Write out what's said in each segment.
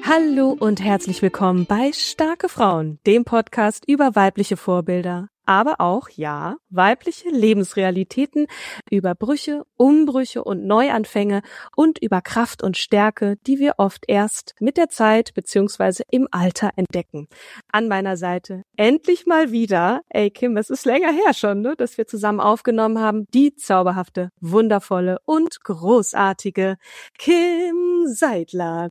Hallo und herzlich willkommen bei Starke Frauen, dem Podcast über weibliche Vorbilder, aber auch, ja, weibliche Lebensrealitäten, über Brüche, Umbrüche und Neuanfänge und über Kraft und Stärke, die wir oft erst mit der Zeit bzw. im Alter entdecken. An meiner Seite endlich mal wieder, Kim, es ist länger her schon, ne, dass wir zusammen aufgenommen haben, die zauberhafte, wundervolle und großartige Kim Seidler.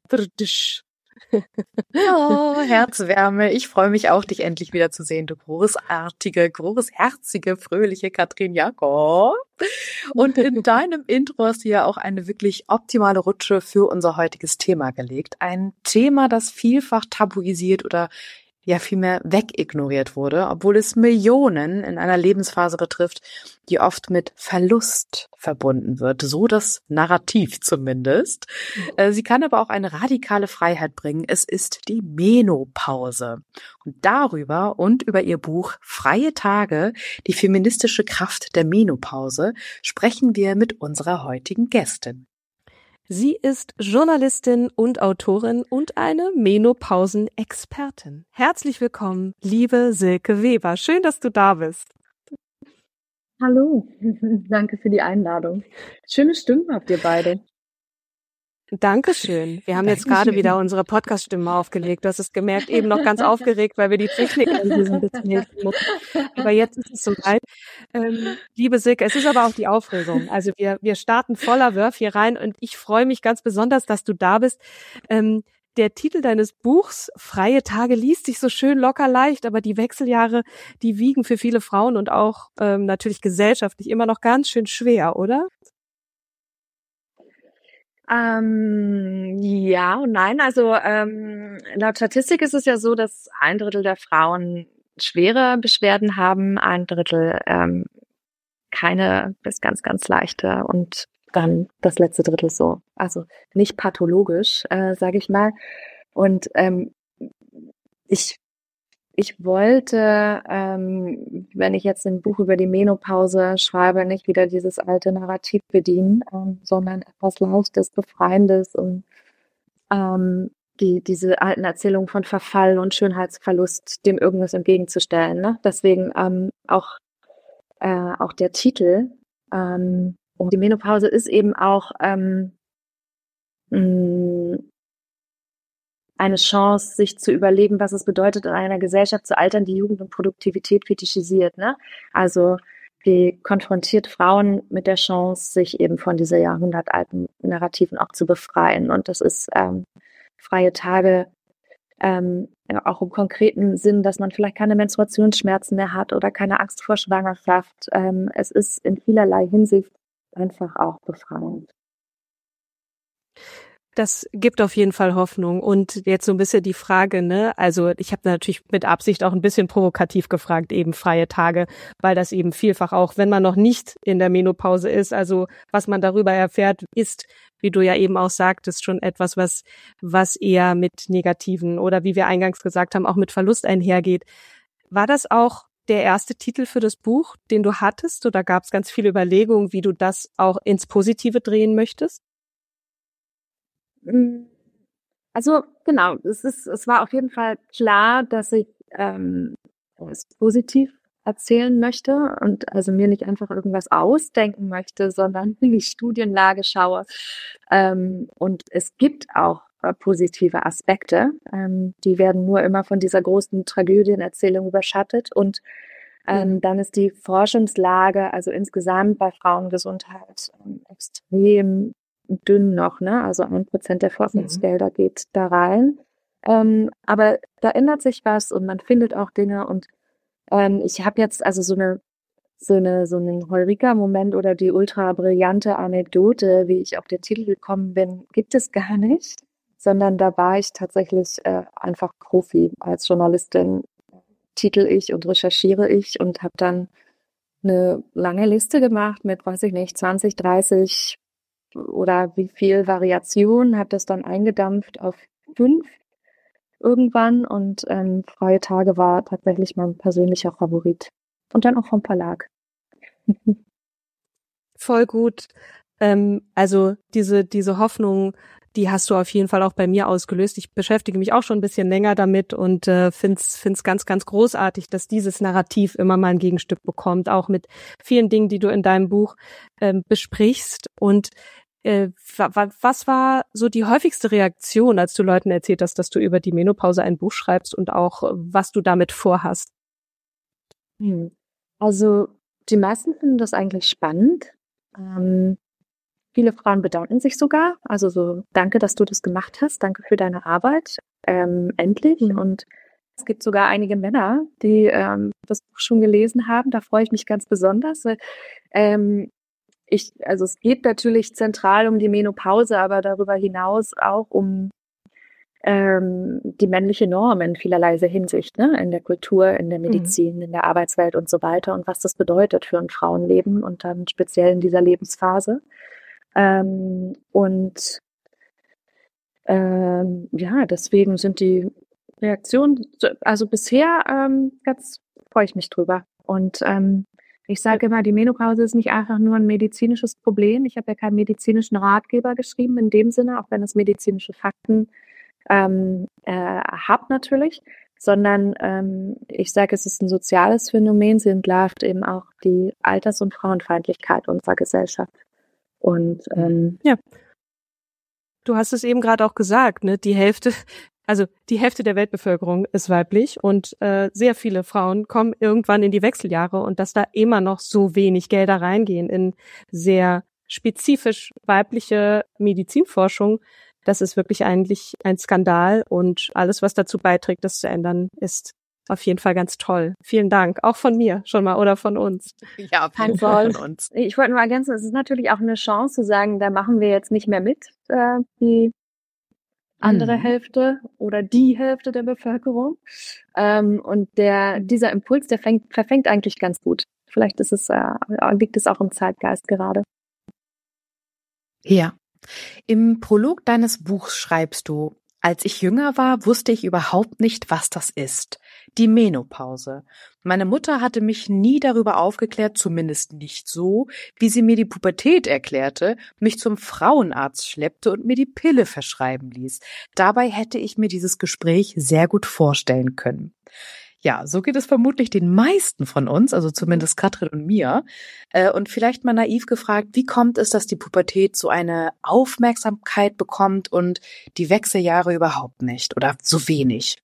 Oh, Herzwärme. Ich freue mich auch, dich endlich wieder zu sehen, du großartige, großherzige, fröhliche Katrin Jakob. Und in deinem Intro hast du ja auch eine wirklich optimale Rutsche für unser heutiges Thema gelegt. Ein Thema, das vielfach tabuisiert oder ja vielmehr wegignoriert wurde, obwohl es Millionen in einer Lebensphase betrifft, die oft mit Verlust verbunden wird, so das Narrativ zumindest. Sie kann aber auch eine radikale Freiheit bringen. Es ist die Menopause. Und darüber und über ihr Buch Freie Tage, die feministische Kraft der Menopause, sprechen wir mit unserer heutigen Gästin. Sie ist Journalistin und Autorin und eine Menopausen-Expertin. Herzlich willkommen, liebe Silke Weber. Schön, dass du da bist. Hallo, danke für die Einladung. Schöne Stimmen habt ihr beide. Dankeschön. Wir haben jetzt gerade wieder unsere Podcast-Stimmen aufgelegt. Du hast es gemerkt, eben noch ganz aufgeregt, weil wir die Technik irgendwie so ein bisschen helfen mussten. Aber jetzt ist es soweit. Liebe Silke, es ist aber auch die Aufregung. Also wir starten voller Wurf hier rein und ich freue mich ganz besonders, dass du da bist. Der Titel deines Buchs, Freie Tage, liest sich so schön locker leicht, aber die Wechseljahre, die wiegen für viele Frauen und auch natürlich gesellschaftlich immer noch ganz schön schwer, oder? Ja und nein. Also laut Statistik ist es ja so, dass 1/3 der Frauen schwere Beschwerden haben, 1/3 keine bis ganz, ganz leichte und dann das letzte Drittel so. Also nicht pathologisch, sage ich mal. Und ich wollte, wenn ich jetzt ein Buch über die Menopause schreibe, nicht wieder dieses alte Narrativ bedienen, sondern etwas Leichtes, Befreiendes und diese alten Erzählungen von Verfall und Schönheitsverlust dem irgendwas entgegenzustellen. Ne? Deswegen auch der Titel. Und die Menopause ist eben auch eine Chance, sich zu überlegen, was es bedeutet, in einer Gesellschaft zu altern, die Jugend und Produktivität fetischisiert. Ne? Also die konfrontiert Frauen mit der Chance, sich eben von dieser jahrhundertalten Narrativen auch zu befreien. Und das ist freie Tage auch im konkreten Sinn, dass man vielleicht keine Menstruationsschmerzen mehr hat oder keine Angst vor Schwangerschaft. Es ist in vielerlei Hinsicht einfach auch befreiend. Das gibt auf jeden Fall Hoffnung. Und jetzt so ein bisschen die Frage, ne, also ich habe natürlich mit Absicht auch ein bisschen provokativ gefragt, eben freie Tage, weil das eben vielfach auch, wenn man noch nicht in der Menopause ist, also was man darüber erfährt, ist, wie du ja eben auch sagtest, schon etwas, was eher mit negativen oder wie wir eingangs gesagt haben, auch mit Verlust einhergeht. War das auch der erste Titel für das Buch, den du hattest, oder gab es ganz viele Überlegungen, wie du das auch ins Positive drehen möchtest? Also genau, es war auf jeden Fall klar, dass ich es positiv erzählen möchte und also mir nicht einfach irgendwas ausdenken möchte, sondern in die Studienlage schaue. Und es gibt auch positive Aspekte, die werden nur immer von dieser großen Tragödienerzählung überschattet. Und dann ist die Forschungslage, also insgesamt bei Frauengesundheit, extrem dünn noch, ne? Also 1% der Forschungsgelder geht da rein. Aber da ändert sich was und man findet auch Dinge und ich habe jetzt also so einen Heureka-Moment oder die ultra brillante Anekdote, wie ich auf den Titel gekommen bin, gibt es gar nicht, sondern da war ich tatsächlich einfach Profi als Journalistin, titel ich und recherchiere ich und habe dann eine lange Liste gemacht mit, weiß ich nicht, 20, 30 oder wie viel Variation, habe das dann eingedampft auf 5 irgendwann und Freie Tage war tatsächlich mein persönlicher Favorit. Und dann auch vom Verlag. Voll gut. Also diese Hoffnung, die hast du auf jeden Fall auch bei mir ausgelöst. Ich beschäftige mich auch schon ein bisschen länger damit und find's ganz, ganz großartig, dass dieses Narrativ immer mal ein Gegenstück bekommt, auch mit vielen Dingen, die du in deinem Buch besprichst. Und was war so die häufigste Reaktion, als du Leuten erzählt hast, dass du über die Menopause ein Buch schreibst und auch, was du damit vorhast? Also die meisten finden das eigentlich spannend. Viele Frauen bedanken sich sogar. Also so, danke, dass du das gemacht hast. Danke für deine Arbeit. Endlich. Und es gibt sogar einige Männer, die das Buch schon gelesen haben. Da freue ich mich ganz besonders. Also es geht natürlich zentral um die Menopause, aber darüber hinaus auch um die männliche Norm in vielerlei Hinsicht, ne? In der Kultur, in der Medizin, in der Arbeitswelt und so weiter und was das bedeutet für ein Frauenleben und dann speziell in dieser Lebensphase. Deswegen sind die Reaktionen, also bisher ganz freue ich mich drüber. Und ich sage immer, die Menopause ist nicht einfach nur ein medizinisches Problem. Ich habe ja keinen medizinischen Ratgeber geschrieben in dem Sinne, auch wenn es medizinische Fakten hat natürlich, sondern ich sage, es ist ein soziales Phänomen. Sie entlarvt eben auch die Alters- und Frauenfeindlichkeit unserer Gesellschaft. Und ja, du hast es eben gerade auch gesagt, ne? Die Hälfte der Weltbevölkerung ist weiblich und sehr viele Frauen kommen irgendwann in die Wechseljahre und dass da immer noch so wenig Gelder reingehen in sehr spezifisch weibliche Medizinforschung, das ist wirklich eigentlich ein Skandal und alles, was dazu beiträgt, das zu ändern, ist auf jeden Fall ganz toll. Vielen Dank, auch von mir schon mal oder von uns. Ja, auf jeden Fall von uns. Ich wollte nur ergänzen, es ist natürlich auch eine Chance zu sagen, da machen wir jetzt nicht mehr mit, die andere Hälfte oder die Hälfte der Bevölkerung. Und dieser Impuls, der verfängt eigentlich ganz gut. Vielleicht liegt es auch im Zeitgeist gerade. Ja. Im Prolog deines Buchs schreibst du: Als ich jünger war, wusste ich überhaupt nicht, was das ist. Die Menopause. Meine Mutter hatte mich nie darüber aufgeklärt, zumindest nicht so, wie sie mir die Pubertät erklärte, mich zum Frauenarzt schleppte und mir die Pille verschreiben ließ. Dabei hätte ich mir dieses Gespräch sehr gut vorstellen können. Ja, so geht es vermutlich den meisten von uns, also zumindest Katrin und mir. Und vielleicht mal naiv gefragt, wie kommt es, dass die Pubertät so eine Aufmerksamkeit bekommt und die Wechseljahre überhaupt nicht oder so wenig?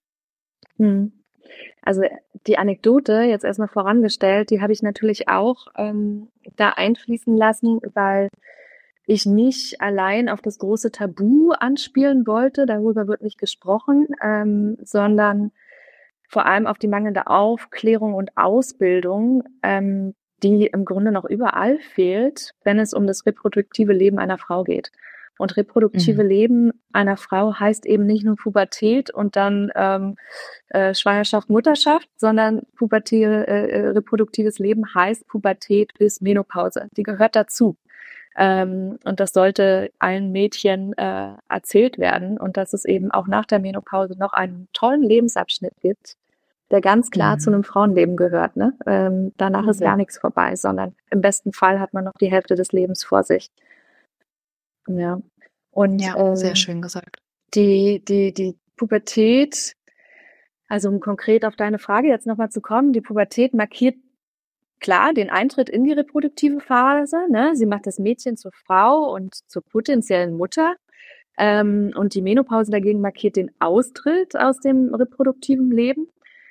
Also die Anekdote, jetzt erstmal vorangestellt, die habe ich natürlich auch da einfließen lassen, weil ich nicht allein auf das große Tabu anspielen wollte, darüber wird nicht gesprochen, sondern vor allem auf die mangelnde Aufklärung und Ausbildung, die im Grunde noch überall fehlt, wenn es um das reproduktive Leben einer Frau geht. Und reproduktive Leben einer Frau heißt eben nicht nur Pubertät und dann Schwangerschaft, Mutterschaft, sondern reproduktives Leben heißt Pubertät bis Menopause. Die gehört dazu. Und das sollte allen Mädchen erzählt werden und dass es eben auch nach der Menopause noch einen tollen Lebensabschnitt gibt, der ganz klar zu einem Frauenleben gehört. Ne? Danach ist gar nichts vorbei, sondern im besten Fall hat man noch die Hälfte des Lebens vor sich. Ja, und sehr schön gesagt. Die Pubertät, also um konkret auf deine Frage jetzt nochmal zu kommen, die Pubertät markiert klar den Eintritt in die reproduktive Phase. Ne? Sie macht das Mädchen zur Frau und zur potenziellen Mutter. Und die Menopause dagegen markiert den Austritt aus dem reproduktiven Leben.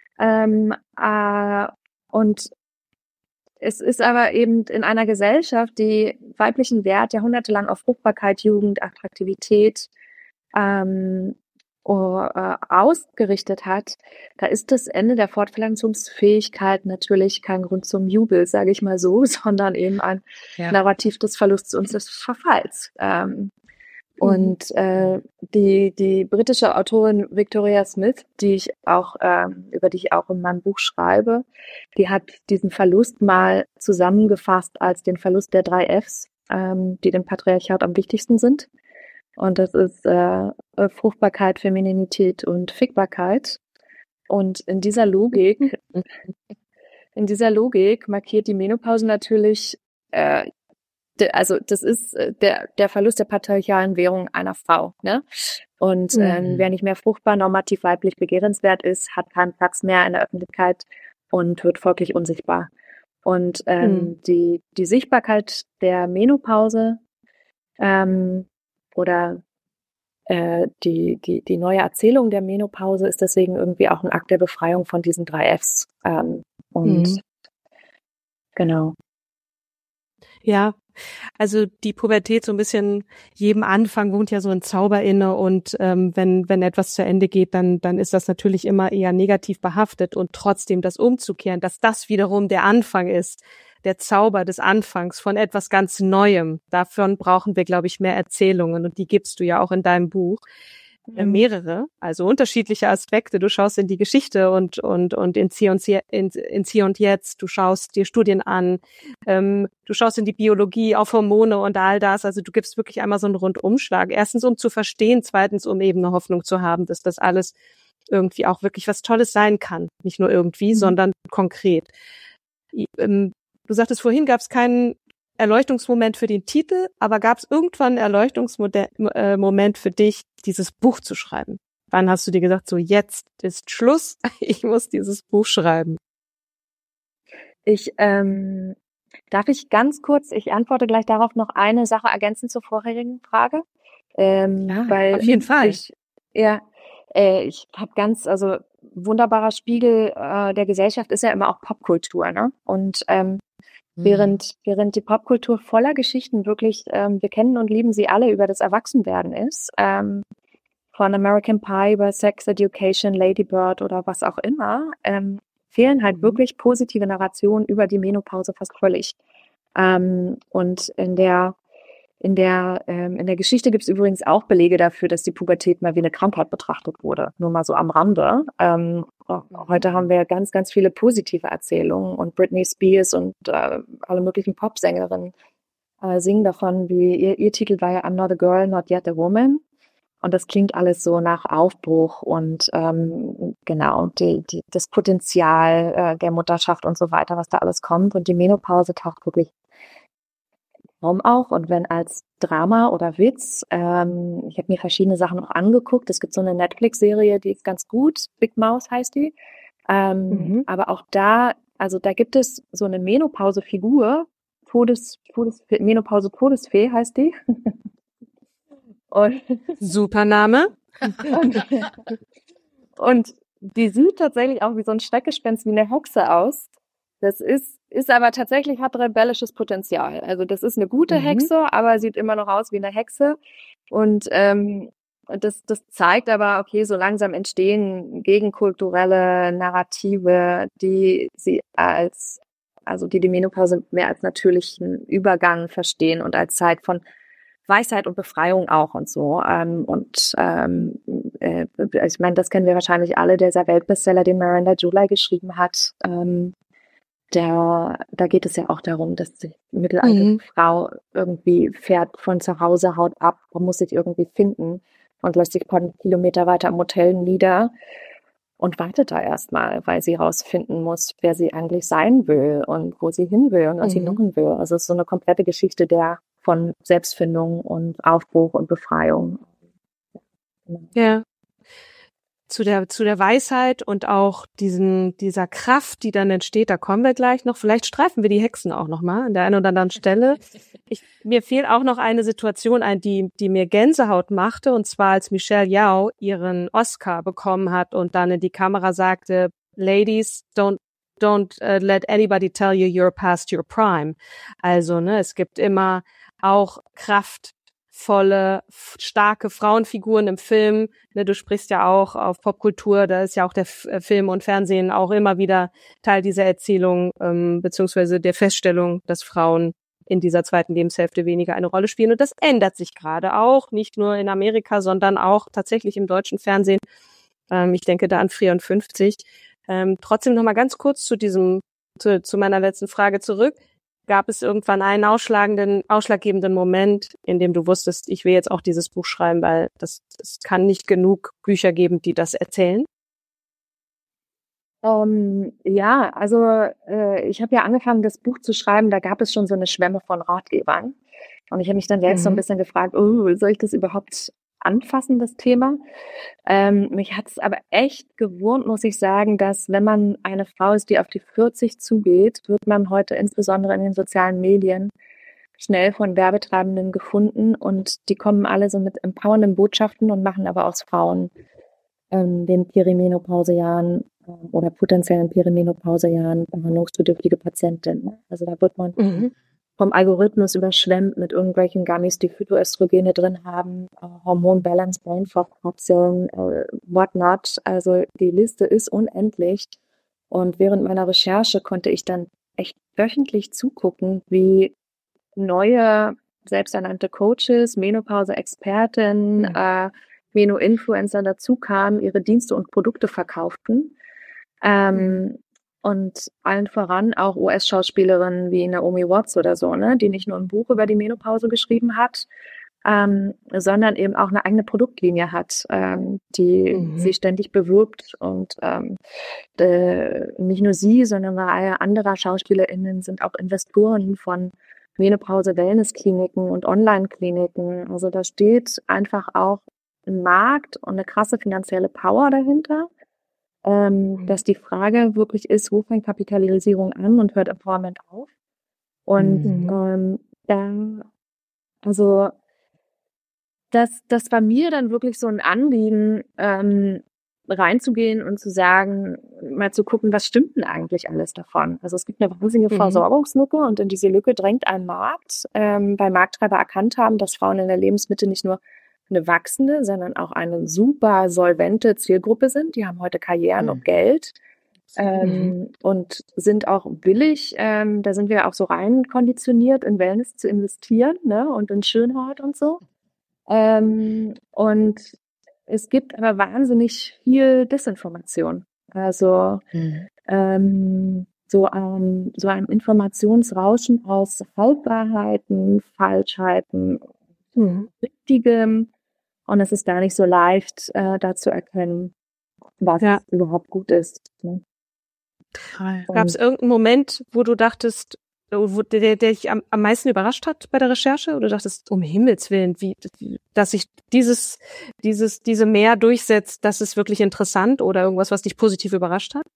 Und es ist aber eben in einer Gesellschaft, die weiblichen Wert jahrhundertelang auf Fruchtbarkeit, Jugend, Attraktivität ausgerichtet hat, da ist das Ende der Fortpflanzungsfähigkeit natürlich kein Grund zum Jubel, sage ich mal so, sondern eben ein Narrativ des Verlusts und des Verfalls. Und die britische Autorin Victoria Smith, über die ich auch in meinem Buch schreibe, die hat diesen Verlust mal zusammengefasst als den Verlust der 3 Fs, die dem Patriarchat am wichtigsten sind. Und das ist Fruchtbarkeit, Femininität und Fickbarkeit. Und in dieser Logik markiert die Menopause natürlich also das ist der Verlust der patriarchalen Währung einer Frau, ne? Und wer nicht mehr fruchtbar, normativ weiblich begehrenswert ist, hat keinen Platz mehr in der Öffentlichkeit und wird folglich unsichtbar. Und die Sichtbarkeit der Menopause oder die neue Erzählung der Menopause ist deswegen irgendwie auch ein Akt der Befreiung von diesen 3 Fs. Genau. Ja, also die Pubertät so ein bisschen, jedem Anfang wohnt ja so ein Zauber inne und wenn etwas zu Ende geht, dann ist das natürlich immer eher negativ behaftet und trotzdem das umzukehren, dass das wiederum der Anfang ist, der Zauber des Anfangs von etwas ganz Neuem. Davon brauchen wir, glaube ich, mehr Erzählungen und die gibst du ja auch in deinem Buch. Mehrere, also unterschiedliche Aspekte. Du schaust in die Geschichte und ins Hier und Jetzt. Du schaust dir Studien an. Du schaust in die Biologie, auf Hormone und all das. Also du gibst wirklich einmal so einen Rundumschlag. Erstens, um zu verstehen. Zweitens, um eben eine Hoffnung zu haben, dass das alles irgendwie auch wirklich was Tolles sein kann. Nicht nur irgendwie, sondern konkret. Du sagtest vorhin, gab es keinen Erleuchtungsmoment für den Titel, aber gab es irgendwann einen Erleuchtungsmoment für dich, dieses Buch zu schreiben? Wann hast du dir gesagt, so jetzt ist Schluss, ich muss dieses Buch schreiben? Darf ich ganz kurz, ich antworte gleich darauf noch eine Sache ergänzend zur vorherigen Frage. Weil auf jeden Fall. Ich habe also wunderbarer Spiegel der Gesellschaft ist ja immer auch Popkultur, ne? Und während die Popkultur voller Geschichten wirklich, wir kennen und lieben sie alle, über das Erwachsenwerden ist, von American Pie über Sex Education, Lady Bird oder was auch immer, fehlen halt wirklich positive Narrationen über die Menopause fast völlig. Und in der Geschichte gibt es übrigens auch Belege dafür, dass die Pubertät mal wie eine Krankheit betrachtet wurde. Nur mal so am Rande. Heute haben wir ganz, ganz viele positive Erzählungen und Britney Spears und alle möglichen Popsängerinnen singen davon, wie ihr Titel war ja I'm not a girl, not yet a woman. Und das klingt alles so nach Aufbruch und genau, das Potenzial der Mutterschaft und so weiter, was da alles kommt. Und die Menopause taucht wirklich kaum auch. Und wenn als Drama oder Witz, ich habe mir verschiedene Sachen noch angeguckt. Es gibt so eine Netflix-Serie, die ist ganz gut, Big Mouth heißt die. Aber auch da gibt es so eine Menopause-Figur, Menopause-Todesfee heißt die. Und super Name. Und die sieht tatsächlich auch wie so ein Schreckgespenst, wie eine Hexe aus. Das ist aber tatsächlich, hat rebellisches Potenzial. Also das ist eine gute Hexe, aber sieht immer noch aus wie eine Hexe. Und das zeigt aber, okay, so langsam entstehen gegenkulturelle Narrative, die die Menopause mehr als natürlichen Übergang verstehen und als Zeit von Weisheit und Befreiung auch und so. Ich meine, das kennen wir wahrscheinlich alle, dieser Weltbestseller, den Miranda July geschrieben hat. Da geht es ja auch darum, dass die mittelalte Frau irgendwie fährt von zu Hause, haut ab, man muss sich irgendwie finden und lässt sich ein paar Kilometer weiter im Hotel nieder und wartet da erstmal, weil sie rausfinden muss, wer sie eigentlich sein will und wo sie hin will und was sie machen will. Also es ist so eine komplette Geschichte von Selbstfindung und Aufbruch und Befreiung. Ja. Zu der Weisheit und auch dieser Kraft, die dann entsteht, da kommen wir gleich noch. Vielleicht streifen wir die Hexen auch noch mal an der einen oder anderen Stelle. Mir fehlt auch noch eine Situation ein, die mir Gänsehaut machte, und zwar als Michelle Yeoh ihren Oscar bekommen hat und dann in die Kamera sagte, Ladies, don't let anybody tell you you're past your prime. Also, es gibt immer auch kraftvolle, starke Frauenfiguren im Film. Du sprichst ja auch auf Popkultur, da ist ja auch der Film und Fernsehen auch immer wieder Teil dieser Erzählung, beziehungsweise der Feststellung, dass Frauen in dieser zweiten Lebenshälfte weniger eine Rolle spielen. Und das ändert sich gerade auch, nicht nur in Amerika, sondern auch tatsächlich im deutschen Fernsehen. Ich denke da an 54. Trotzdem noch mal ganz kurz zu meiner letzten Frage zurück. Gab es irgendwann einen ausschlaggebenden Moment, in dem du wusstest, ich will jetzt auch dieses Buch schreiben, weil es kann nicht genug Bücher geben, die das erzählen? Ich habe ja angefangen, das Buch zu schreiben, da gab es schon so eine Schwemme von Ratgebern. Und ich habe mich dann selbst so ein bisschen gefragt, oh, soll ich das überhaupt anfassen, das Thema? Mich hat es aber echt gewurmt, muss ich sagen, dass wenn man eine Frau ist, die auf die 40 zugeht, wird man heute insbesondere in den sozialen Medien schnell von Werbetreibenden gefunden und die kommen alle so mit empowernden Botschaften und machen aber aus Frauen den Perimenopausejahren oder potenziellen Perimenopausejahren behandlungsbedürftige Patientinnen. Also da wird man vom Algorithmus überschwemmt mit irgendwelchen Gummis, die Phytoöstrogene drin haben, Hormonbalance, Brain Fog Kapseln, whatnot. Also die Liste ist unendlich. Und während meiner Recherche konnte ich dann echt wöchentlich zugucken, wie neue selbsternannte Coaches, Menopause-Experten, Meno-Influencer dazu kamen, ihre Dienste und Produkte verkauften. Und allen voran auch US-Schauspielerinnen wie Naomi Watts oder so, ne, die nicht nur ein Buch über die Menopause geschrieben hat, sondern eben auch eine eigene Produktlinie hat, die sie ständig bewirbt. Und nicht nur sie, sondern eine Reihe anderer SchauspielerInnen sind auch Investoren von Menopause-Wellness-Kliniken und Online-Kliniken. Also da steht einfach auch ein Markt und eine krasse finanzielle Power dahinter. Dass die Frage wirklich ist, wo fängt Kapitalisierung an und hört Empowerment auf? Und also das war mir dann wirklich so ein Anliegen, reinzugehen und zu sagen, mal zu gucken, was stimmt denn eigentlich alles davon? Also es gibt eine wahnsinnige Versorgungslücke und in diese Lücke drängt ein Markt, weil Markttreiber erkannt haben, dass Frauen in der Lebensmitte nicht nur eine wachsende, sondern auch eine super solvente Zielgruppe sind. Die haben heute Karrieren und Geld und sind auch willig, da sind wir auch so rein konditioniert, in Wellness zu investieren, ne, und in Schönheit und so. Und es gibt aber wahnsinnig viel Desinformation. Also so ein Informationsrauschen aus Halbwahrheiten, Falschheiten, Richtigem. Und es ist gar nicht so leicht, da zu erkennen, was überhaupt gut ist. Ne? Gab es irgendeinen Moment, wo du dachtest, der dich am meisten überrascht hat bei der Recherche? Oder dachtest, um Himmels Willen, dass sich diese mehr durchsetzt, das ist wirklich interessant, oder irgendwas, was dich positiv überrascht hat?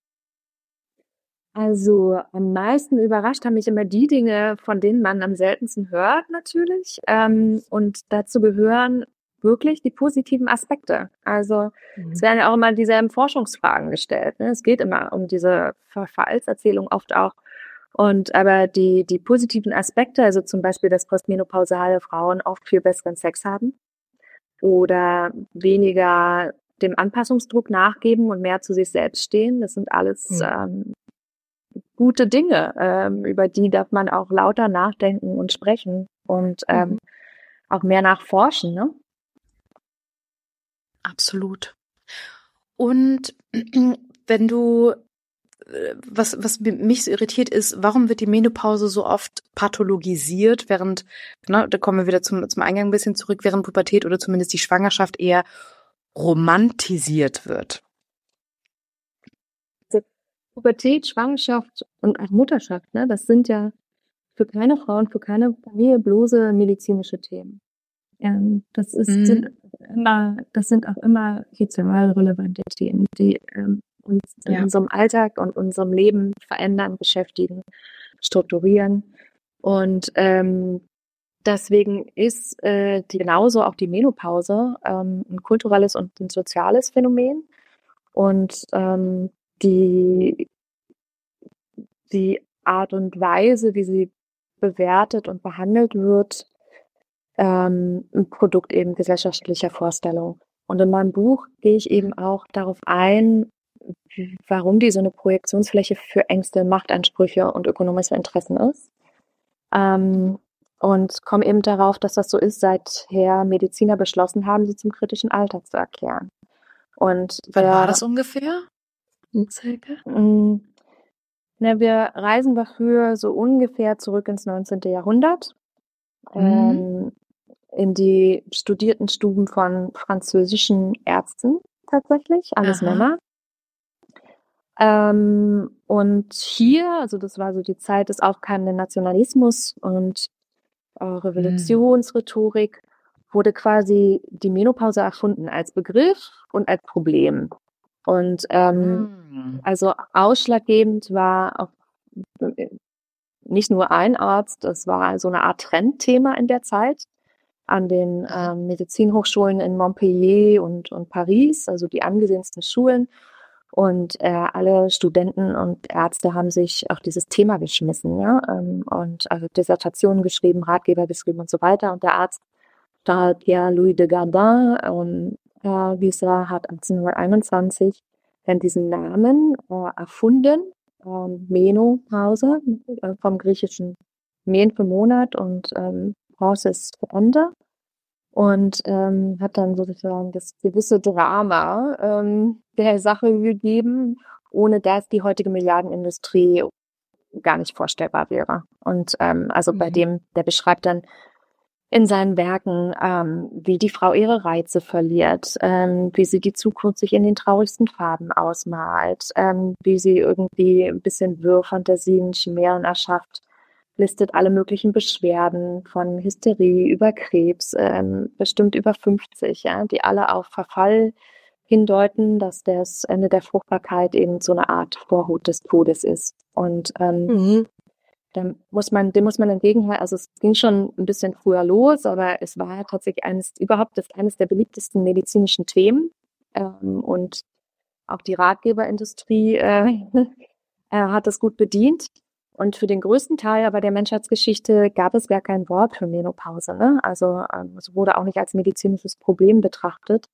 Also am meisten überrascht haben mich immer die Dinge, von denen man am seltensten hört natürlich. Und dazu gehören wirklich die positiven Aspekte. Also es werden ja auch immer dieselben Forschungsfragen gestellt. Ne? Es geht immer um diese Verfallserzählung oft auch. Aber die positiven Aspekte, also zum Beispiel, dass postmenopausale Frauen oft viel besseren Sex haben oder weniger dem Anpassungsdruck nachgeben und mehr zu sich selbst stehen, das sind alles gute Dinge, über die darf man auch lauter nachdenken und sprechen und auch mehr nachforschen, ne? Absolut. Und wenn du, was mich so irritiert ist, warum wird die Menopause so oft pathologisiert, während, ne, da kommen wir wieder zum Eingang ein bisschen zurück, während Pubertät oder zumindest die Schwangerschaft eher romantisiert wird? Pubertät, Schwangerschaft und auch Mutterschaft, ne, das sind ja für keine Frau und für keine Familie bloße medizinische Themen. Das sind auch immer sexuell relevante Themen, die uns in unserem Alltag und unserem Leben verändern, beschäftigen, strukturieren. Und deswegen ist genauso auch die Menopause ein kulturelles und ein soziales Phänomen. Und die Art und Weise, wie sie bewertet und behandelt wird, ein Produkt eben gesellschaftlicher Vorstellung. Und in meinem Buch gehe ich eben auch darauf ein, warum die so eine Projektionsfläche für Ängste, Machtansprüche und ökonomische Interessen ist. Und komme eben darauf, dass das so ist, seither Mediziner beschlossen haben, sie zum kritischen Alter zu erklären. Und wann war das ungefähr? Wir reisen dafür so ungefähr zurück ins 19. Jahrhundert. In die studierten Stuben von französischen Ärzten tatsächlich, alles Männer. Und hier, also das war so die Zeit des aufkeimenden Nationalismus und Revolutionsrhetorik, wurde quasi die Menopause erfunden als Begriff und als Problem. Und also ausschlaggebend war auch nicht nur ein Arzt, das war so eine Art Trendthema in der Zeit an den Medizinhochschulen in Montpellier und Paris, also die angesehensten Schulen. Und alle Studenten und Ärzte haben sich auf dieses Thema geschmissen, ja, und also Dissertationen geschrieben, Ratgeber geschrieben und so weiter. Und der Arzt, da Pierre-Louis de Gardin, dieser hat 1821 dann diesen Namen erfunden, Menopause, vom griechischen Men für Monat und Pause ist für Ende. Und hat dann sozusagen das gewisse Drama der Sache gegeben, ohne dass die heutige Milliardenindustrie gar nicht vorstellbar wäre. Und also bei dem, der beschreibt dann in seinen Werken, wie die Frau ihre Reize verliert, wie sie die Zukunft sich in den traurigsten Farben ausmalt, wie sie irgendwie ein bisschen wirr Fantasien, Chimären erschafft, listet alle möglichen Beschwerden von Hysterie über Krebs, bestimmt über 50, ja, die alle auf Verfall hindeuten, dass das Ende der Fruchtbarkeit eben so eine Art Vorhut des Todes ist. Und dem muss man entgegenhalten, also es ging schon ein bisschen früher los, aber es war ja tatsächlich eines der beliebtesten medizinischen Themen. Und auch die Ratgeberindustrie hat es gut bedient. Und für den größten Teil aber der Menschheitsgeschichte gab es gar kein Wort für Menopause, ne? Also es wurde auch nicht als medizinisches Problem betrachtet,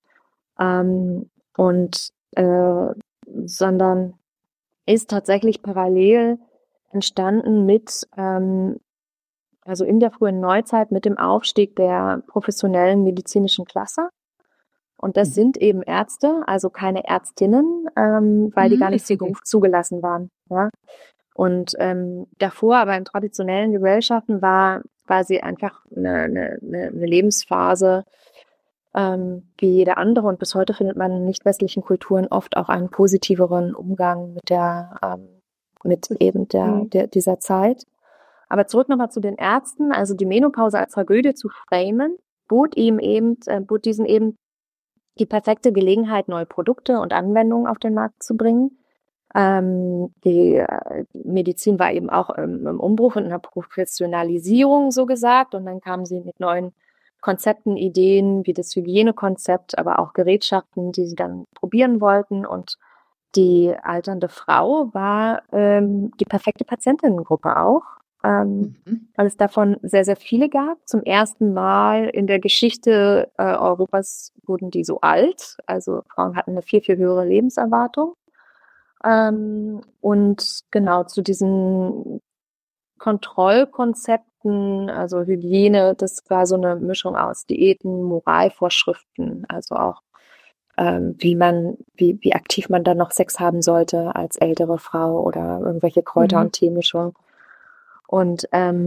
sondern ist tatsächlich parallel entstanden mit, also in der frühen Neuzeit mit dem Aufstieg der professionellen medizinischen Klasse. Und das sind eben Ärzte, also keine Ärztinnen, weil die gar nicht zugelassen waren, ja. Und davor, aber in traditionellen Gesellschaften war quasi einfach eine Lebensphase wie jede andere. Und bis heute findet man in nicht-westlichen Kulturen oft auch einen positiveren Umgang mit dieser Zeit. Aber zurück nochmal zu den Ärzten. Also die Menopause als Tragödie zu framen, bot diesen eben die perfekte Gelegenheit, neue Produkte und Anwendungen auf den Markt zu bringen. Die Medizin war eben auch im Umbruch und in der Professionalisierung, so gesagt. Und dann kamen sie mit neuen Konzepten, Ideen wie das Hygienekonzept, aber auch Gerätschaften, die sie dann probieren wollten. Und die alternde Frau war die perfekte Patientinnengruppe auch, weil es davon sehr, sehr viele gab. Zum ersten Mal in der Geschichte Europas wurden die so alt. Also Frauen hatten eine viel, viel höhere Lebenserwartung. Und genau zu diesen Kontrollkonzepten, also Hygiene, das war so eine Mischung aus Diäten, Moralvorschriften, also auch wie aktiv man dann noch Sex haben sollte als ältere Frau oder irgendwelche Kräuter- und Teemischung. Und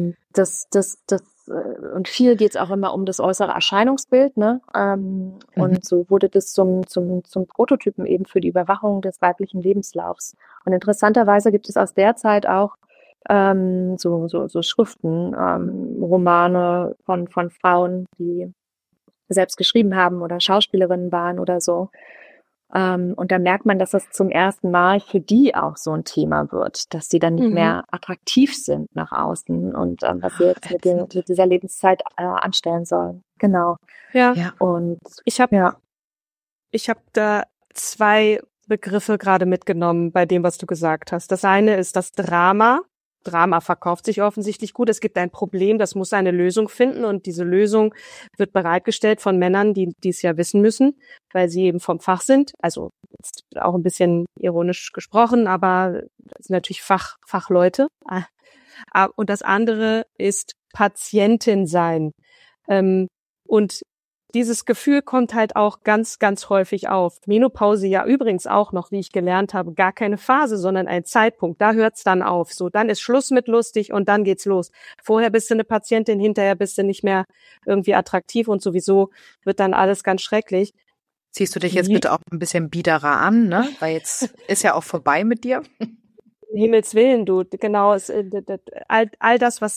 und viel geht es auch immer um das äußere Erscheinungsbild, ne? Und so wurde das zum Prototypen eben für die Überwachung des weiblichen Lebenslaufs. Und interessanterweise gibt es aus der Zeit auch so Schriften, Romane von Frauen, die selbst geschrieben haben oder Schauspielerinnen waren oder so. Und da merkt man, dass das zum ersten Mal für die auch so ein Thema wird, dass sie dann nicht mehr attraktiv sind nach außen und was sie jetzt mit dieser Lebenszeit anstellen sollen. Genau. Ja. Und ich habe da zwei Begriffe gerade mitgenommen bei dem, was du gesagt hast. Das eine ist das Drama. Drama verkauft sich offensichtlich gut. Es gibt ein Problem, das muss eine Lösung finden und diese Lösung wird bereitgestellt von Männern, die es ja wissen müssen, weil sie eben vom Fach sind. Also jetzt auch ein bisschen ironisch gesprochen, aber das sind natürlich Fachleute. Und das andere ist Patientin sein. Und dieses Gefühl kommt halt auch ganz, ganz häufig auf. Menopause ja übrigens auch noch, wie ich gelernt habe, gar keine Phase, sondern ein Zeitpunkt. Da hört's dann auf. So, dann ist Schluss mit lustig und dann geht's los. Vorher bist du eine Patientin, hinterher bist du nicht mehr irgendwie attraktiv und sowieso wird dann alles ganz schrecklich. Ziehst du dich jetzt bitte auch ein bisschen biederer an, ne? Weil jetzt ist ja auch vorbei mit dir. Himmels Willen, du, genau, all das, was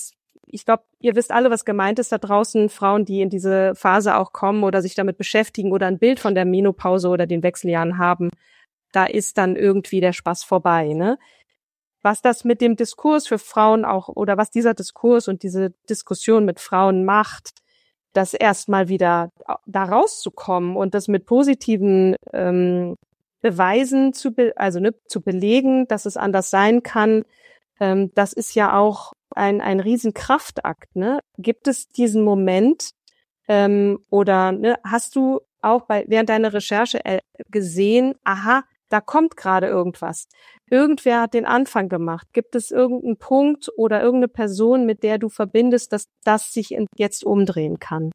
ich glaube, ihr wisst alle, was gemeint ist da draußen, Frauen, die in diese Phase auch kommen oder sich damit beschäftigen oder ein Bild von der Menopause oder den Wechseljahren haben, da ist dann irgendwie der Spaß vorbei, ne? Was das mit dem Diskurs für Frauen auch oder was dieser Diskurs und diese Diskussion mit Frauen macht, das erstmal wieder da rauszukommen und das mit positiven Beweisen zu belegen, dass es anders sein kann, das ist ja auch ein riesen Kraftakt, ne? Gibt es diesen Moment oder ne, hast du auch während deiner Recherche gesehen, aha, da kommt gerade irgendwas. Irgendwer hat den Anfang gemacht. Gibt es irgendeinen Punkt oder irgendeine Person, mit der du verbindest, dass das sich jetzt umdrehen kann?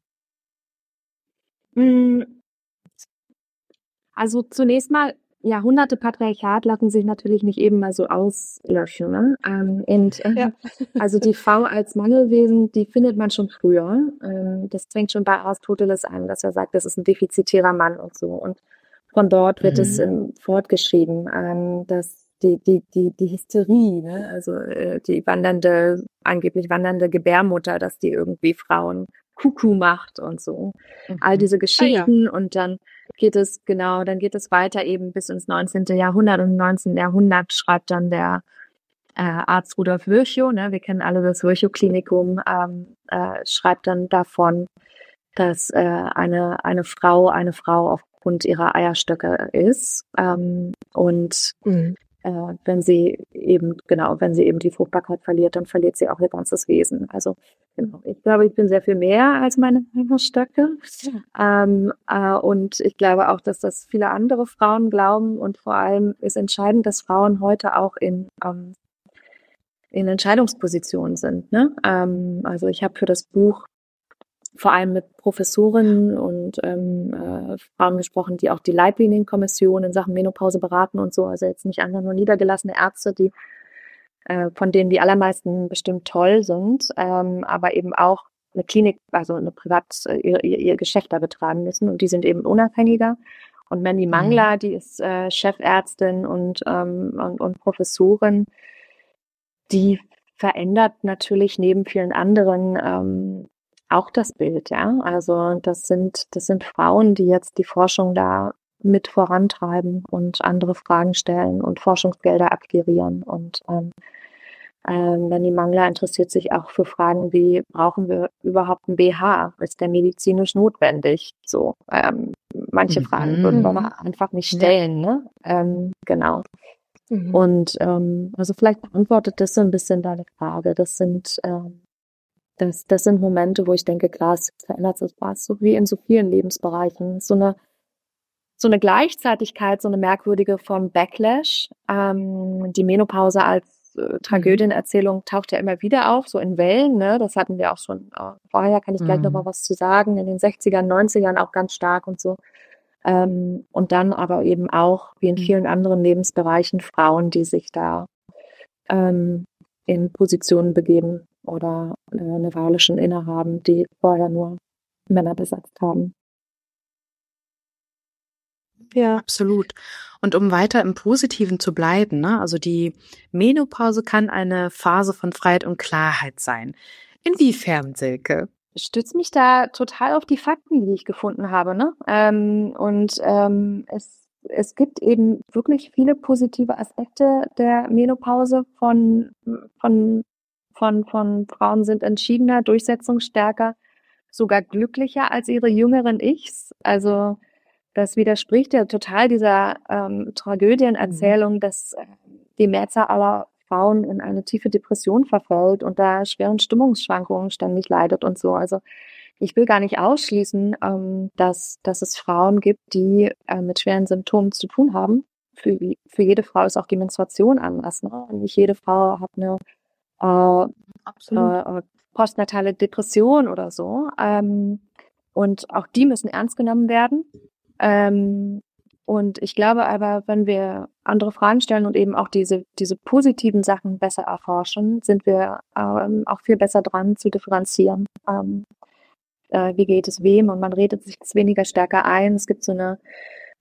Also zunächst mal, Jahrhunderte Patriarchat lassen sich natürlich nicht eben mal so auslöschen. Ne? Also die Frau als Mangelwesen, die findet man schon früher. Das fängt schon bei Aristoteles an, dass er sagt, das ist ein defizitärer Mann und so. Und von dort wird es fortgeschrieben, dass die Hysterie, ne? Also die angeblich wandernde Gebärmutter, dass die irgendwie Frauen Kuckuck macht und so. All diese Geschichten und dann geht es weiter eben bis ins 19. Jahrhundert und im 19. Jahrhundert schreibt dann der Arzt Rudolf Virchow, ne, wir kennen alle das Virchow-Klinikum, schreibt dann davon, dass eine Frau aufgrund ihrer Eierstöcke ist wenn sie eben die Fruchtbarkeit verliert, dann verliert sie auch ihr ganzes Wesen. Also genau, ich glaube, ich bin sehr viel mehr als meine Eierstöcke. Und ich glaube auch, dass das viele andere Frauen glauben. Und vor allem ist entscheidend, dass Frauen heute auch in Entscheidungspositionen sind. Ne? Also ich habe für das Buch vor allem mit Professorinnen und Frauen gesprochen, die auch die Leitlinienkommission in Sachen Menopause beraten und so. Also jetzt nicht einfach nur niedergelassene Ärzte, die von denen die allermeisten bestimmt toll sind, aber eben auch eine Klinik, also eine ihr Geschäft da betreiben müssen und die sind eben unabhängiger. Und Mandy Mangler, die ist Chefärztin und Professorin, die verändert natürlich neben vielen anderen auch das Bild, ja. Also das sind Frauen, die jetzt die Forschung da mit vorantreiben und andere Fragen stellen und Forschungsgelder akquirieren. Und Mandy Mangler interessiert sich auch für Fragen wie, brauchen wir überhaupt ein BH? Ist der medizinisch notwendig? So, manche Fragen würden wir einfach nicht stellen, ne? Genau. Und also vielleicht beantwortet das so ein bisschen deine Frage. Das sind Momente, wo ich denke, klar, es verändert sich was, so wie in so vielen Lebensbereichen. So eine Gleichzeitigkeit, so eine merkwürdige vom Backlash. Die Menopause als Tragödienerzählung taucht ja immer wieder auf, so in Wellen, ne? Das hatten wir auch schon vorher, kann ich gleich noch mal was zu sagen, in den 60ern, 90ern auch ganz stark und so. Und dann aber eben auch, wie in vielen anderen Lebensbereichen, Frauen, die sich da in Positionen begeben oder eine Weile schon innehaben, die vorher nur Männer besetzt haben. Ja, absolut. Und um weiter im Positiven zu bleiben, ne, also die Menopause kann eine Phase von Freiheit und Klarheit sein. Inwiefern, Silke? Ich stütze mich da total auf die Fakten, die ich gefunden habe, ne? Es gibt eben wirklich viele positive Aspekte der Menopause von Frauen sind entschiedener, durchsetzungsstärker, sogar glücklicher als ihre jüngeren Ichs. Also das widerspricht ja total dieser Tragödienerzählung, dass die Mehrzahl aller Frauen in eine tiefe Depression verfällt und da schweren Stimmungsschwankungen ständig leidet und so. Also ich will gar nicht ausschließen, dass es Frauen gibt, die mit schweren Symptomen zu tun haben. Für jede Frau ist auch die Menstruation anders. Ne? Und nicht jede Frau hat eine postnatale Depression oder so. Und auch die müssen ernst genommen werden. Und ich glaube aber, wenn wir andere Fragen stellen und eben auch diese positiven Sachen besser erforschen, sind wir auch viel besser dran zu differenzieren. Wie geht es wem? Und man redet sich das weniger stärker ein. Es gibt so eine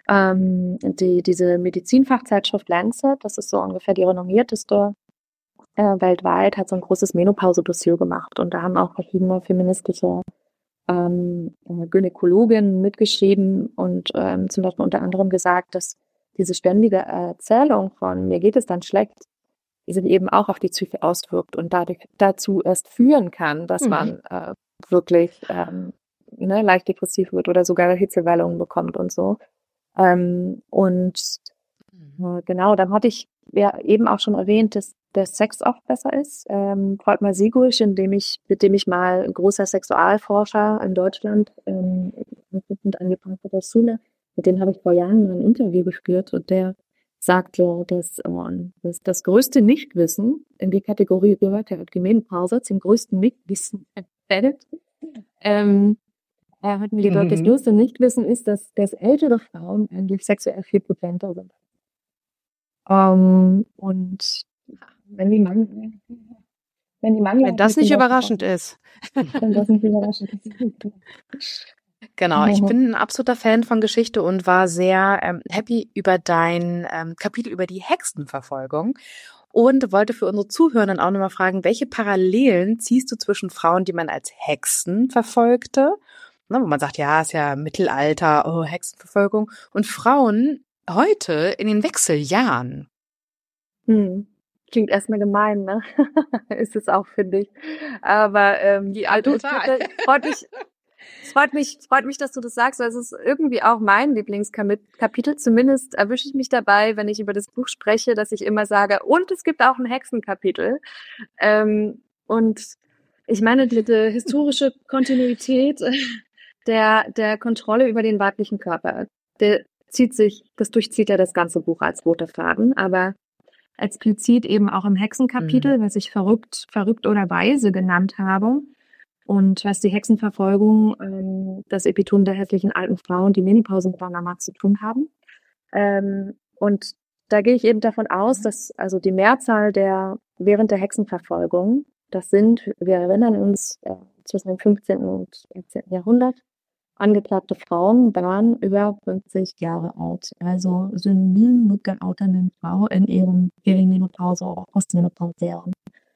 diese Medizinfachzeitschrift Lancet, das ist so ungefähr die renommierteste weltweit, hat so ein großes Menopause-Dossier gemacht. Und da haben auch verschiedene feministische Gynäkologinnen mitgeschrieben und zum Beispiel unter anderem gesagt, dass diese ständige Erzählung von mir geht es dann schlecht, die sich eben auch auf die Psyche auswirkt und dadurch dazu erst führen kann, dass man wirklich leicht depressiv wird oder sogar Hitzewallungen bekommt und so. Genau, dann hatte ich ja eben auch schon erwähnt, dass der Sex oft besser ist. Volkmar Sigusch, mit dem ich mal ein großer Sexualforscher in Deutschland angefangen hat aus Schule, mit dem habe ich vor Jahren mal ein Interview geführt und der sagte, dass das größte Nichtwissen in die Kategorie gehört, die Menopause zum größten Nichtwissen empfällt. Er hat mir gesagt, das größte Nichtwissen ist, dass ältere Frauen eigentlich sexuell viel potenter sind. Und wenn das nicht überraschend ist. Wenn das nicht überraschend ist. Genau, ich bin ein absoluter Fan von Geschichte und war sehr happy über dein Kapitel über die Hexenverfolgung und wollte für unsere Zuhörenden auch nochmal fragen, welche Parallelen ziehst du zwischen Frauen, die man als Hexen verfolgte, wo man sagt, ja, ist ja Mittelalter, oh, Hexenverfolgung, und Frauen heute in den Wechseljahren? Klingt erstmal gemein, ne? Ist es auch, finde ich. Aber total. freut mich, dass du das sagst, weil es ist irgendwie auch mein Lieblingskapitel. Zumindest erwische ich mich dabei, wenn ich über das Buch spreche, dass ich immer sage, und es gibt auch ein Hexenkapitel. Und ich meine, die historische Kontinuität der Kontrolle über den weiblichen Körper, das durchzieht ja das ganze Buch als roter Faden, aber explizit eben auch im Hexenkapitel, was ich verrückt oder weise genannt habe. Und was die Hexenverfolgung, das Epiton der hässlichen alten Frauen, die Menopausenprogramme zu tun haben. Und da gehe ich eben davon aus, dass also die Mehrzahl während der Hexenverfolgung, wir erinnern uns, zwischen dem 15. und 18. Jahrhundert, angeklagte Frauen waren über 50 Jahre alt. Also synonym mit der alternden Frau in ihrem Perimenopause oder Postmenopausären.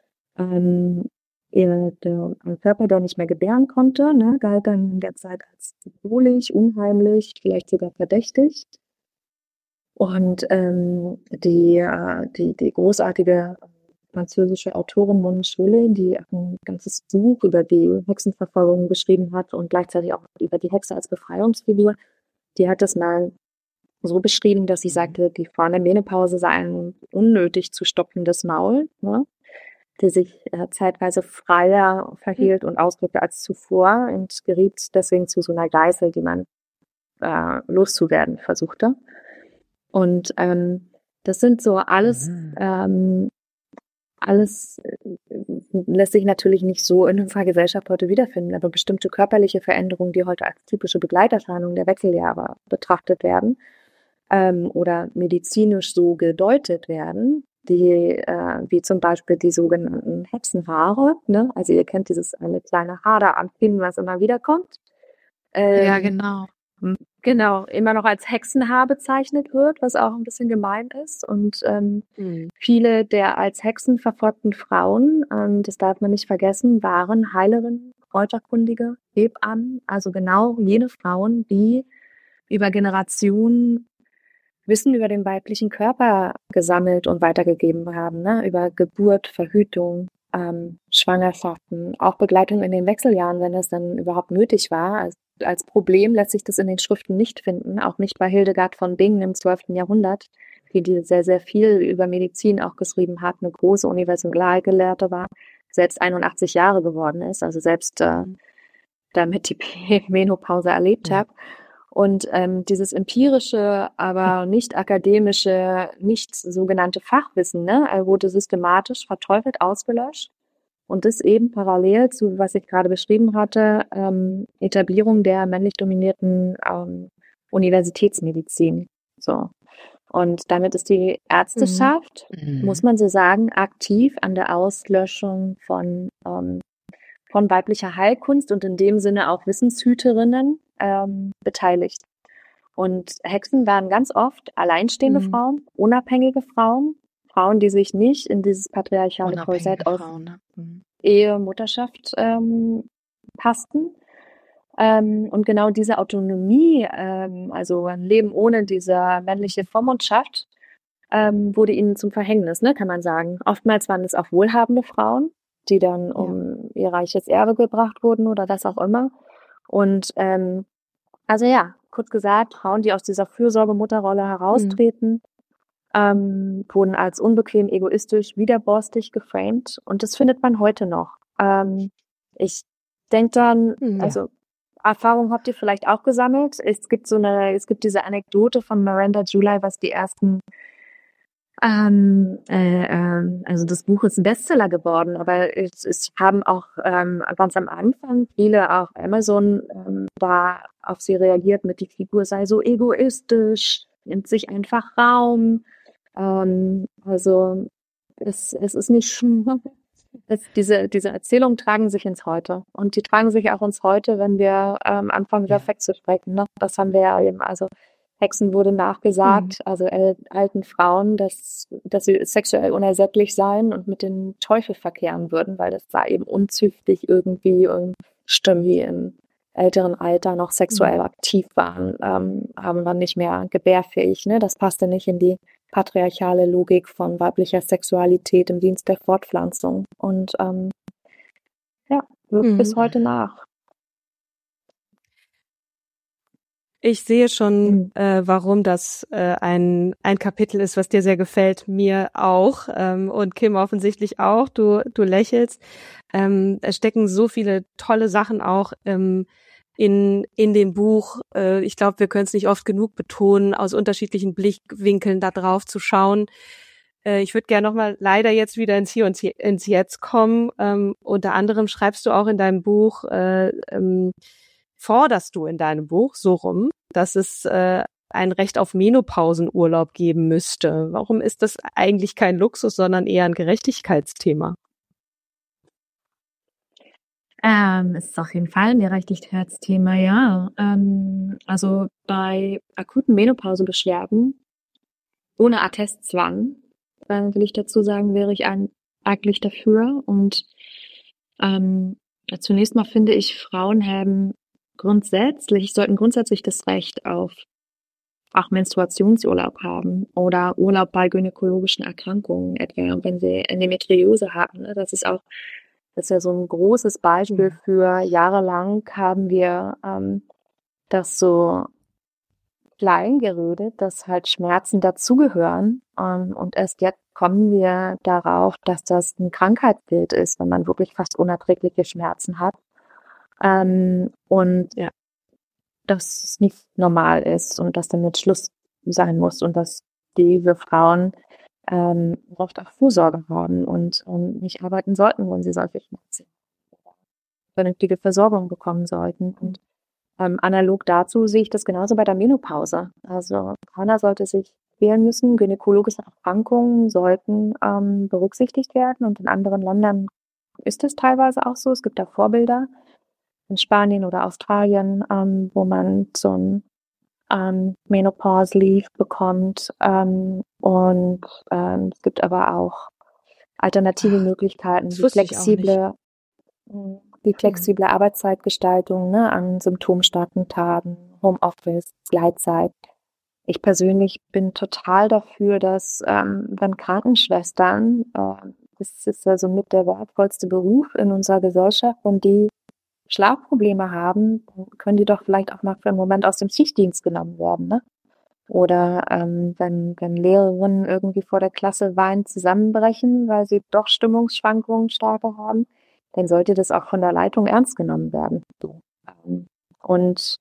Der Körper, der nicht mehr gebären konnte, galt dann in der Zeit als bedrohlich, unheimlich, vielleicht sogar verdächtig. Und die großartige französische Autorin Monique Cholet, die ein ganzes Buch über die Hexenverfolgung geschrieben hat und gleichzeitig auch über die Hexe als Befreiungsfigur, die hat das mal so beschrieben, dass sie sagte, die Frauen der Menopause sei ein unnötig zu stopfendes Maul, die sich zeitweise freier verhielt und ausdrückte als zuvor und geriet deswegen zu so einer Geißel, die man loszuwerden versuchte. Und das sind so alles lässt sich natürlich nicht so in unserer Gesellschaft heute wiederfinden, aber bestimmte körperliche Veränderungen, die heute als typische Begleiterscheinungen der Wechseljahre betrachtet werden oder medizinisch so gedeutet werden, wie zum Beispiel die sogenannten Hexenhaare, also ihr kennt dieses eine kleine Hader am Kinn, was immer wieder kommt. Ja, genau. Genau, immer noch als Hexenhaar bezeichnet wird, was auch ein bisschen gemein ist. Und viele der als Hexen verfolgten Frauen, das darf man nicht vergessen, waren Heilerinnen, Kräuterkundige, Hebammen, also genau jene Frauen, die über Generationen Wissen über den weiblichen Körper gesammelt und weitergegeben haben, über Geburt, Verhütung, Schwangerschaften, auch Begleitung in den Wechseljahren, wenn es dann überhaupt nötig war. Als Problem lässt sich das in den Schriften nicht finden, auch nicht bei Hildegard von Bingen im 12. Jahrhundert, die sehr, sehr viel über Medizin auch geschrieben hat, eine große Universalgelehrte war, selbst 81 Jahre geworden ist, also selbst damit die Menopause erlebt habe. Und dieses empirische, aber nicht akademische, nicht sogenannte Fachwissen, wurde systematisch verteufelt, ausgelöscht. Und das eben parallel zu, was ich gerade beschrieben hatte, Etablierung der männlich dominierten Universitätsmedizin. So. Und damit ist die Ärzteschaft, muss man so sagen, aktiv an der Auslöschung von weiblicher Heilkunst und in dem Sinne auch Wissenshüterinnen beteiligt. Und Hexen waren ganz oft alleinstehende Frauen, unabhängige Frauen Frauen, die sich nicht in dieses patriarchale Unabhängige Korsett aus Frauen, ne? Mhm. Ehe, Mutterschaft passten. Und genau diese Autonomie, also ein Leben ohne diese männliche Vormundschaft, wurde ihnen zum Verhängnis, ne, kann man sagen. Oftmals waren es auch wohlhabende Frauen, die dann um ihr reiches Erbe gebracht wurden oder was auch immer. Und also ja, kurz gesagt, Frauen, die aus dieser Fürsorge-Mutterrolle heraustreten, wurden als unbequem, egoistisch, widerborstig geframed. Und das findet man heute noch. Ich denke dann, also Erfahrung habt ihr vielleicht auch gesammelt. Es gibt diese Anekdote von Miranda July, was die ersten also das Buch ist ein Bestseller geworden, aber es haben auch ganz am Anfang viele, auch Amazon, da auf sie reagiert mit, die Figur sei so egoistisch, nimmt sich einfach Raum. Also es ist nicht schlimm. Diese Erzählungen tragen sich ins Heute. Und die tragen sich auch ins Heute, wenn wir anfangen, über Sex zu sprechen. Ne? Das haben wir ja eben, also Hexen wurde nachgesagt, also alten Frauen, dass sie sexuell unersättlich seien und mit dem Teufel verkehren würden, weil das war eben unzüchtig irgendwie und Stimmen, die im älteren Alter noch sexuell aktiv waren, haben dann nicht mehr gebärfähig. Ne? Das passte nicht in die patriarchale Logik von weiblicher Sexualität im Dienst der Fortpflanzung. Und wirkt bis heute nach. Ich sehe schon, warum das ein Kapitel ist, was dir sehr gefällt, mir auch und Kim offensichtlich auch. Du lächelst. Es stecken so viele tolle Sachen auch in dem Buch. Ich glaube, wir können es nicht oft genug betonen, aus unterschiedlichen Blickwinkeln da drauf zu schauen. Ich würde gerne nochmal leider jetzt wieder ins Hier und ins Jetzt kommen. Unter anderem schreibst du auch in deinem Buch, forderst du in deinem Buch so rum, dass es ein Recht auf Menopausenurlaub geben müsste. Warum ist das eigentlich kein Luxus, sondern eher ein Gerechtigkeitsthema? Es ist auf jeden Fall ein Gerechtigkeitsthema, ja. Also bei akuten Menopausebeschwerden ohne Attestzwang, will ich dazu sagen, wäre ich eigentlich dafür. Und zunächst mal finde ich, Frauen sollten grundsätzlich das Recht auf auch Menstruationsurlaub haben oder Urlaub bei gynäkologischen Erkrankungen, etwa wenn sie Endometriose haben. Ne? Das ist ja so ein großes Beispiel für jahrelang haben wir das so klein geredet, dass halt Schmerzen dazugehören. Und erst jetzt kommen wir darauf, dass das ein Krankheitsbild ist, wenn man wirklich fast unerträgliche Schmerzen hat. Und dass es nicht normal ist und dass damit Schluss sein muss und dass diese Frauen oft auch Vorsorge haben und nicht arbeiten sollten, wenn sie solche Schmerzen vernünftige Versorgung bekommen sollten. Und analog dazu sehe ich das genauso bei der Menopause. Also keiner sollte sich quälen müssen. Gynäkologische Erkrankungen sollten berücksichtigt werden und in anderen Ländern ist es teilweise auch so. Es gibt da Vorbilder in Spanien oder Australien, wo man so ein Menopause-Leave bekommt. Und es gibt aber auch alternative Möglichkeiten, wie flexible Arbeitszeitgestaltung, ne, an symptomstarken Tagen, Homeoffice, Gleitzeit. Ich persönlich bin total dafür, dass wenn Krankenschwestern, das ist also mit der wertvollste Beruf in unserer Gesellschaft, und die Schlafprobleme haben, dann können die doch vielleicht auch mal für einen Moment aus dem Schichtdienst genommen werden, ne? Oder wenn Lehrerinnen irgendwie vor der Klasse weinend zusammenbrechen, weil sie doch Stimmungsschwankungen stärker haben, dann sollte das auch von der Leitung ernst genommen werden. So. Und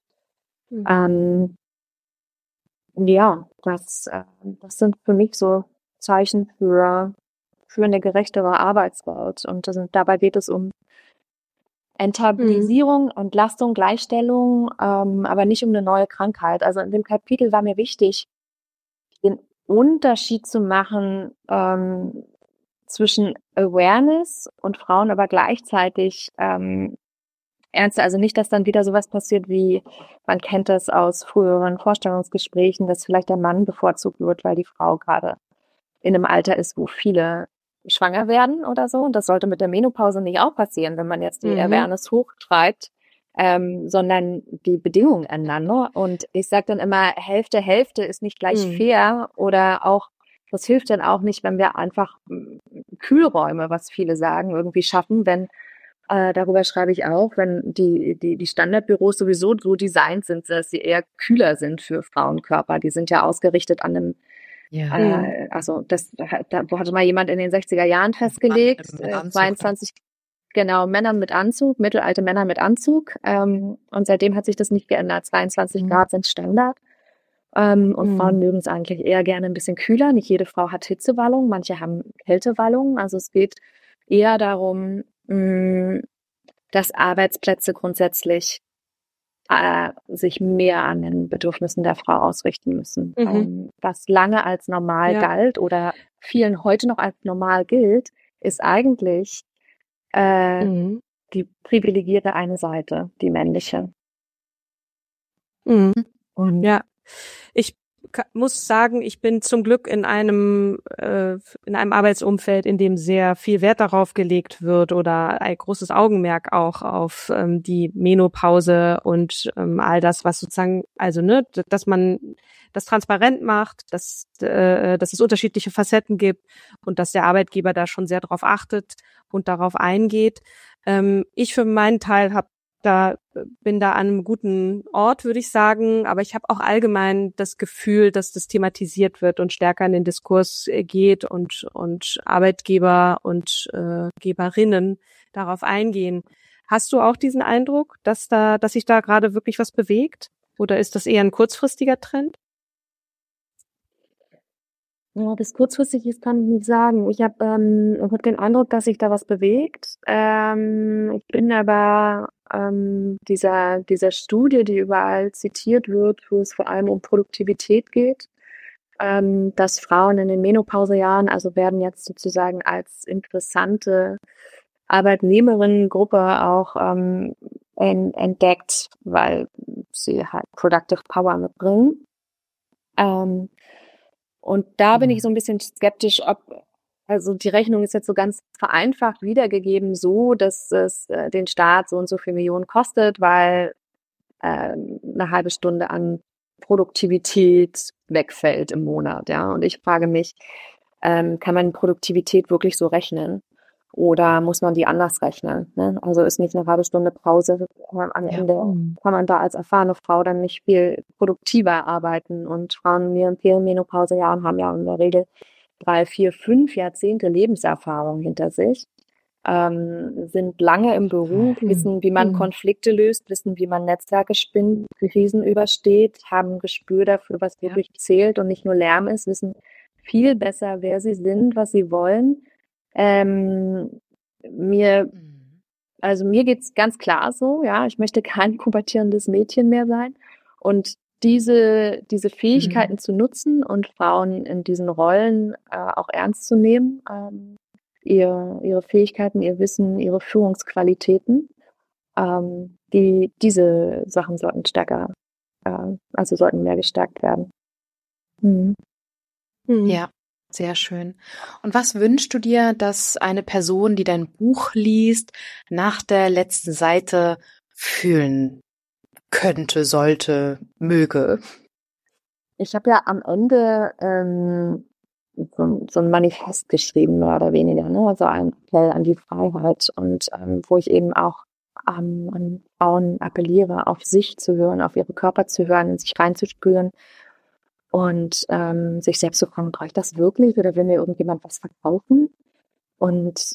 das sind für mich so Zeichen für eine gerechtere Arbeitswelt. Und dabei geht es um Enttabuisierung, Entlastung, Gleichstellung, aber nicht um eine neue Krankheit. Also in dem Kapitel war mir wichtig, den Unterschied zu machen zwischen Awareness und Frauen, aber gleichzeitig ernst. Also nicht, dass dann wieder sowas passiert wie, man kennt das aus früheren Vorstellungsgesprächen, dass vielleicht der Mann bevorzugt wird, weil die Frau gerade in einem Alter ist, wo viele schwanger werden oder so. Und das sollte mit der Menopause nicht auch passieren, wenn man jetzt die Awareness hochtreibt, sondern die Bedingungen ändern. Ne? Und ich sage dann immer, Hälfte, Hälfte ist nicht gleich fair oder auch, das hilft dann auch nicht, wenn wir einfach Kühlräume, was viele sagen, irgendwie schaffen, wenn darüber schreibe ich auch, wenn die Standardbüros sowieso so designt sind, dass sie eher kühler sind für Frauenkörper. Die sind ja ausgerichtet an einem, also da hatte mal jemand in den 60er Jahren festgelegt, 22, genau, Männer mit Anzug, mittelalte Männer mit Anzug. Und seitdem hat sich das nicht geändert. 22 Grad sind Standard. Und Frauen mögen es eigentlich eher gerne ein bisschen kühler. Nicht jede Frau hat Hitzewallung, manche haben Kältewallung. Also es geht eher darum, dass Arbeitsplätze grundsätzlich sich mehr an den Bedürfnissen der Frau ausrichten müssen. Was lange als normal galt oder vielen heute noch als normal gilt, ist eigentlich die privilegierte eine Seite, die männliche. Und ja, ich muss sagen, ich bin zum Glück in einem Arbeitsumfeld, in dem sehr viel Wert darauf gelegt wird oder ein großes Augenmerk auch auf die Menopause und all das, was sozusagen, also dass man das transparent macht, dass es unterschiedliche Facetten gibt und dass der Arbeitgeber da schon sehr darauf achtet und darauf eingeht. Ich für meinen Teil bin da an einem guten Ort, würde ich sagen. Aber ich habe auch allgemein das Gefühl, dass das thematisiert wird und stärker in den Diskurs geht und Arbeitgeber und Geberinnen darauf eingehen. Hast du auch diesen Eindruck, dass sich da gerade wirklich was bewegt? Oder ist das eher ein kurzfristiger Trend? Ja, bis kurzfristig ist, kann ich nicht sagen. Ich habe den Eindruck, dass sich da was bewegt. Ich bin aber dieser Studie, die überall zitiert wird, wo es vor allem um Produktivität geht, dass Frauen in den Menopausejahren, also werden jetzt sozusagen als interessante Arbeitnehmerinnengruppe auch entdeckt, weil sie halt Productive Power mitbringen. Und da bin ich so ein bisschen skeptisch, also die Rechnung ist jetzt so ganz vereinfacht wiedergegeben, so dass es den Staat so und so viel Millionen kostet, weil eine halbe Stunde an Produktivität wegfällt im Monat, ja. Und ich frage mich, kann man Produktivität wirklich so rechnen? Oder muss man die anders rechnen? Ne? Also ist nicht eine halbe Stunde Pause am Ende, kann man da als erfahrene Frau dann nicht viel produktiver arbeiten. Und Frauen in Perimenopausejahren haben ja in der Regel 3, 4, 5 Jahrzehnte Lebenserfahrung hinter sich, sind lange im Beruf, wissen, wie man Konflikte löst, wissen, wie man Netzwerke spinnt, Krisen übersteht, haben ein Gespür dafür, was wirklich zählt und nicht nur Lärm ist, wissen viel besser, wer sie sind, was sie wollen. Mir geht's ganz klar so, ja, ich möchte kein pubertierendes Mädchen mehr sein. Und diese Fähigkeiten zu nutzen und Frauen in diesen Rollen auch ernst zu nehmen, ihre Fähigkeiten, ihr Wissen, ihre Führungsqualitäten, diese Sachen sollten sollten mehr gestärkt werden. Ja, sehr schön. Und was wünschst du dir, dass eine Person, die dein Buch liest, nach der letzten Seite fühlen könnte, sollte, möge? Ich habe ja am Ende so ein Manifest geschrieben, mehr oder weniger, ne? Also ein Appell an die Freiheit und wo ich eben auch an Frauen appelliere, auf sich zu hören, auf ihre Körper zu hören, in sich reinzuspüren und sich selbst zu fragen, brauche ich das wirklich oder will mir irgendjemand was verkaufen? Und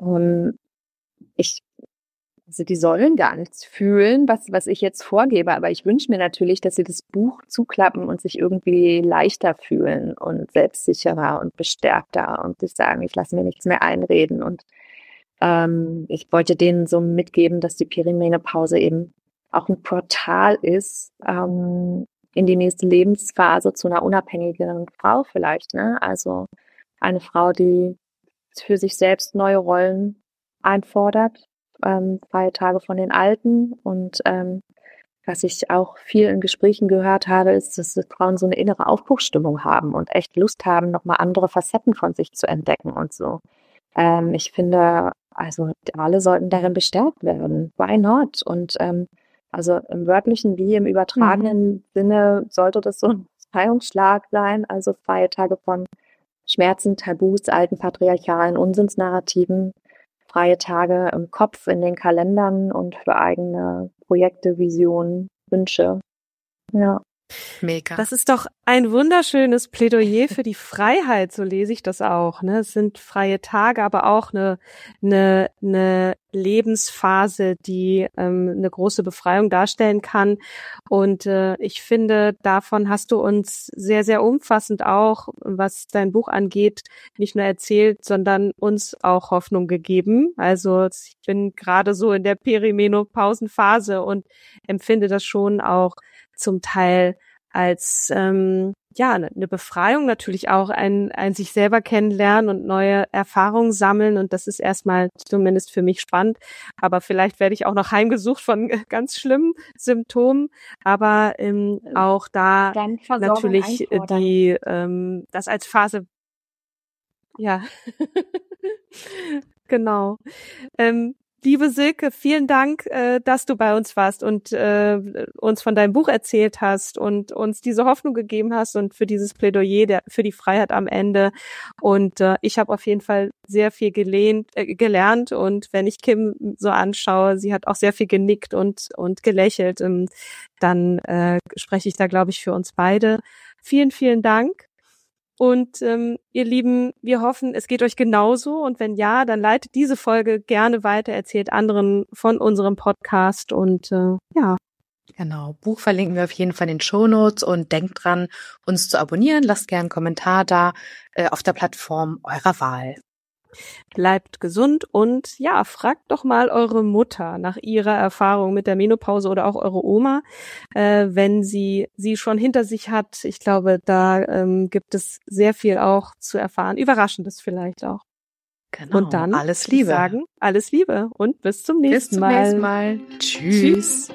also die sollen gar nichts fühlen, was ich jetzt vorgebe, aber ich wünsche mir natürlich, dass sie das Buch zuklappen und sich irgendwie leichter fühlen und selbstsicherer und bestärkter und sich sagen, ich lasse mir nichts mehr einreden. Und ich wollte denen so mitgeben, dass die Perimenopause eben auch ein Portal ist in die nächste Lebensphase zu einer unabhängigeren Frau vielleicht, ne? Also eine Frau, die für sich selbst neue Rollen einfordert, freie Tage von den alten und was ich auch viel in Gesprächen gehört habe, ist, dass Frauen so eine innere Aufbruchsstimmung haben und echt Lust haben, nochmal andere Facetten von sich zu entdecken und so. Ich finde, also alle sollten darin bestärkt werden. Why not? Und also im wörtlichen wie im übertragenen Sinne sollte das so ein Befreiungsschlag sein, also freie Tage von Schmerzen, Tabus, alten patriarchalen Unsinnsnarrativen, freie Tage im Kopf, in den Kalendern und für eigene Projekte, Visionen, Wünsche. Ja. Mega. Das ist doch ein wunderschönes Plädoyer für die Freiheit, so lese ich das auch. Ne? Es sind freie Tage, aber auch eine Lebensphase, die eine große Befreiung darstellen kann. Und ich finde, davon hast du uns sehr, sehr umfassend auch, was dein Buch angeht, nicht nur erzählt, sondern uns auch Hoffnung gegeben. Also ich bin gerade so in der Perimenopausenphase und empfinde das schon auch zum Teil als eine Befreiung, natürlich auch ein sich selber kennenlernen und neue Erfahrungen sammeln, und das ist erstmal zumindest für mich spannend, aber vielleicht werde ich auch noch heimgesucht von ganz schlimmen Symptomen, aber auch da natürlich die das als Phase, ja. Genau. Liebe Silke, vielen Dank, dass du bei uns warst und uns von deinem Buch erzählt hast und uns diese Hoffnung gegeben hast und für dieses Plädoyer für die Freiheit am Ende. Und ich habe auf jeden Fall sehr viel gelernt, und wenn ich Kim so anschaue, sie hat auch sehr viel genickt und gelächelt, dann spreche ich da, glaube ich, für uns beide. Vielen, vielen Dank. Und ihr Lieben, wir hoffen, es geht euch genauso, und wenn ja, dann leitet diese Folge gerne weiter, erzählt anderen von unserem Podcast, und ja. Genau, Buch verlinken wir auf jeden Fall in den Shownotes, und denkt dran, uns zu abonnieren. Lasst gerne einen Kommentar da auf der Plattform eurer Wahl. Bleibt gesund und ja, fragt doch mal eure Mutter nach ihrer Erfahrung mit der Menopause oder auch eure Oma, wenn sie schon hinter sich hat. Ich glaube, da gibt es sehr viel auch zu erfahren. Überraschendes vielleicht auch. Genau. Und dann alles Liebe. Sagen alles Liebe und bis zum nächsten Mal. Bis zum nächsten Mal. Tschüss.